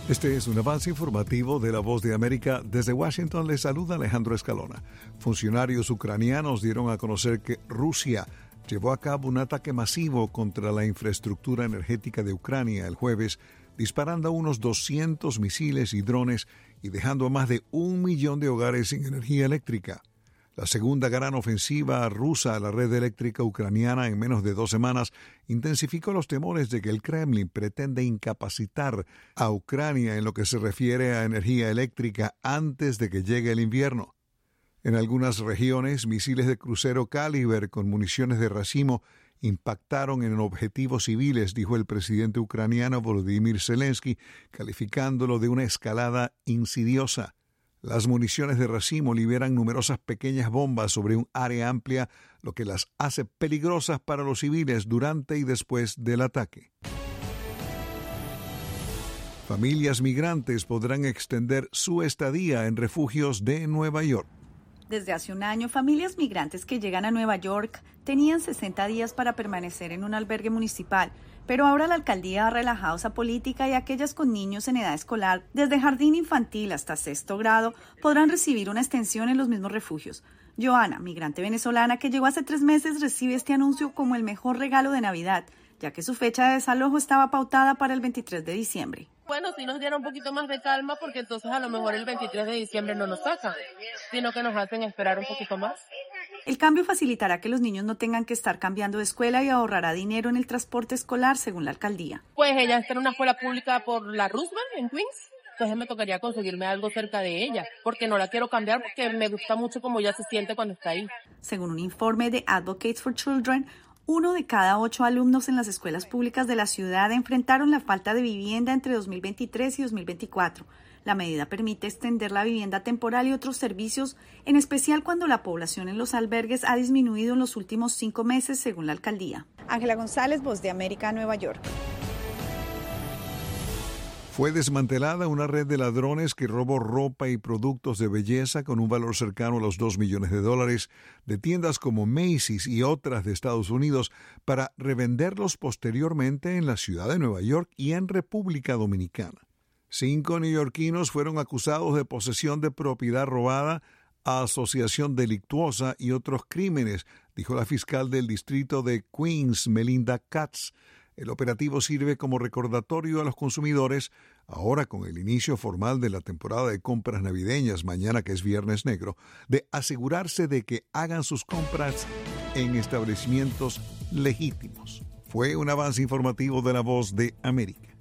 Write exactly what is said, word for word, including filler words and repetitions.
Este es un avance informativo de La Voz de América. Desde Washington les saluda Alejandro Escalona. Funcionarios ucranianos dieron a conocer que Rusia llevó a cabo un ataque masivo contra la infraestructura energética de Ucrania el jueves, disparando unos doscientos misiles y drones y dejando a más de un millón de hogares sin energía eléctrica. La segunda gran ofensiva rusa a la red eléctrica ucraniana en menos de dos semanas intensificó los temores de que el Kremlin pretende incapacitar a Ucrania en lo que se refiere a energía eléctrica antes de que llegue el invierno. En algunas regiones, misiles de crucero Caliber con municiones de racimo impactaron en objetivos civiles, dijo el presidente ucraniano Volodymyr Zelensky, calificándolo de una escalada insidiosa. Las municiones de racimo liberan numerosas pequeñas bombas sobre un área amplia, lo que las hace peligrosas para los civiles durante y después del ataque. Familias migrantes podrán extender su estadía en refugios de Nueva York. Desde hace un año, familias migrantes que llegan a Nueva York tenían sesenta días para permanecer en un albergue municipal, pero ahora la alcaldía ha relajado esa política y aquellas con niños en edad escolar, desde jardín infantil hasta sexto grado, podrán recibir una extensión en los mismos refugios. Joana, migrante venezolana que llegó hace tres meses, recibe este anuncio como el mejor regalo de Navidad, ya que su fecha de desalojo estaba pautada para el veintitrés de diciembre. Bueno, sí nos dieron un poquito más de calma porque entonces a lo mejor el veintitrés de diciembre no nos sacan, sino que nos hacen esperar un poquito más. El cambio facilitará que los niños no tengan que estar cambiando de escuela y ahorrará dinero en el transporte escolar, según la alcaldía. Pues ella está en una escuela pública por la Roosevelt, en Queens, entonces me tocaría conseguirme algo cerca de ella, porque no la quiero cambiar porque me gusta mucho cómo ella se siente cuando está ahí. Según un informe de Advocates for Children, uno de cada ocho alumnos en las escuelas públicas de la ciudad enfrentaron la falta de vivienda entre dos mil veintitrés y dos mil veinticuatro. La medida permite extender la vivienda temporal y otros servicios, en especial cuando la población en los albergues ha disminuido en los últimos cinco meses, según la alcaldía. Ángela González, Voz de América, Nueva York. Fue desmantelada una red de ladrones que robó ropa y productos de belleza con un valor cercano a los dos millones de dólares de tiendas como Macy's y otras de Estados Unidos para revenderlos posteriormente en la ciudad de Nueva York y en República Dominicana. Cinco neoyorquinos fueron acusados de posesión de propiedad robada, asociación delictuosa y otros crímenes, dijo la fiscal del distrito de Queens, Melinda Katz. El operativo sirve como recordatorio a los consumidores, ahora con el inicio formal de la temporada de compras navideñas, mañana que es Viernes Negro, de asegurarse de que hagan sus compras en establecimientos legítimos. Fue un avance informativo de La Voz de América.